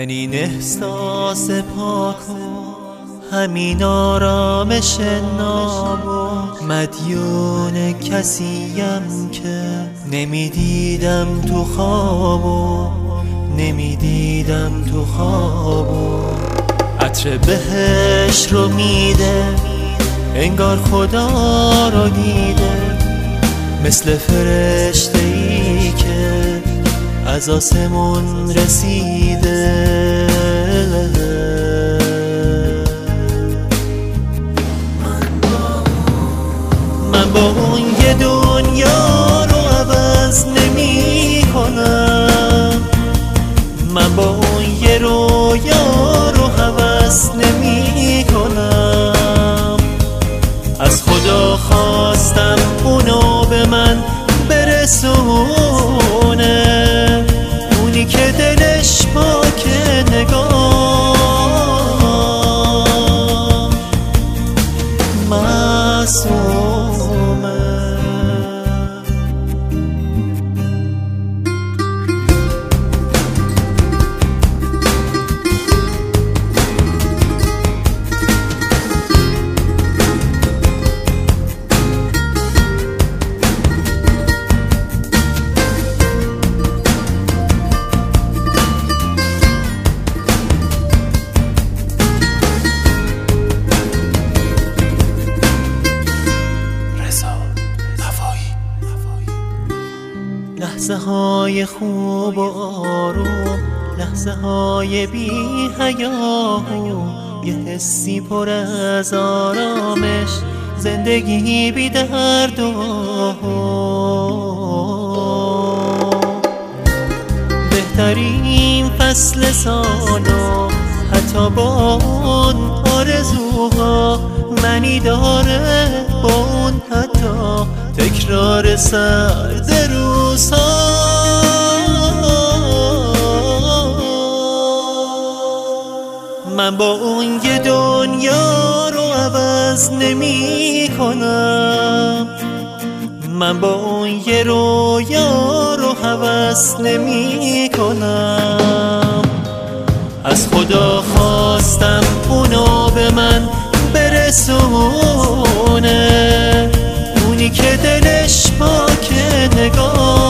همین احساس پاک و همین آرامش ناب و مدیون کسیم که نمیدیدم تو خواب و نمیدیدم تو خواب و عطر بهش رو میده انگار خدا رو دیده، مثل فرشته ای که از آسمون رسیده. من با اون یه دنیا رو عوض نمی کنم، من با اون یه رویا رو هوس نمی کنم. از خدا خواستم اونو به من برسونه، اونی که دلش پاکه نگاه معصومه. لحظه های خوب و آروم، لحظه های بی حیا و یه حسی پر از آرامش، زندگی بی درد و بهترین فصل سال و حتی با اون آرزوها منی داره، با اون حتی تکرار سرد روزها. من با اون یه دنیا رو عوض نمی کنم، من با اون یه رویا رو هوس نمی کنم. از خدا خواستم اونو به من برسونه، اونی که دلش پاکه نگاه